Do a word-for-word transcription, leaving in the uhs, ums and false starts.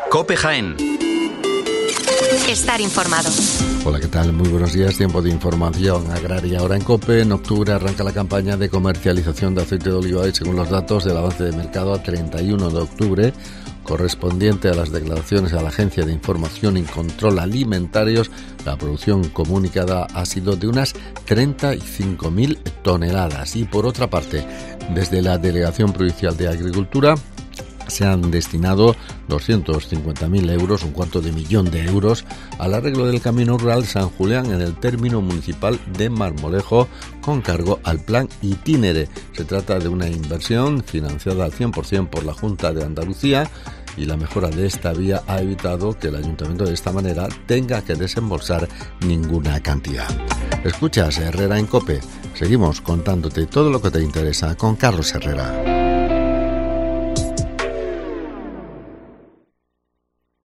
COPE Jaén. Estar informado. Hola, ¿qué tal? Muy buenos días. Tiempo de información agraria ahora en COPE. En octubre arranca la campaña de comercialización de aceite de oliva y según los datos del avance de mercado a treinta y uno de octubre, correspondiente a las declaraciones a la Agencia de Información y Control Alimentarios, la producción comunicada ha sido de unas treinta y cinco mil toneladas. Y por otra parte, desde la Delegación Provincial de Agricultura se han destinado doscientos cincuenta mil euros, un cuarto de millón de euros, al arreglo del camino rural San Julián en el término municipal de Marmolejo, con cargo al plan Itinere. Se trata de una inversión financiada al cien por ciento por la Junta de Andalucía, y la mejora de esta vía ha evitado que el ayuntamiento de esta manera tenga que desembolsar ninguna cantidad. Escuchas Herrera en COPE. Seguimos contándote todo lo que te interesa con Carlos Herrera.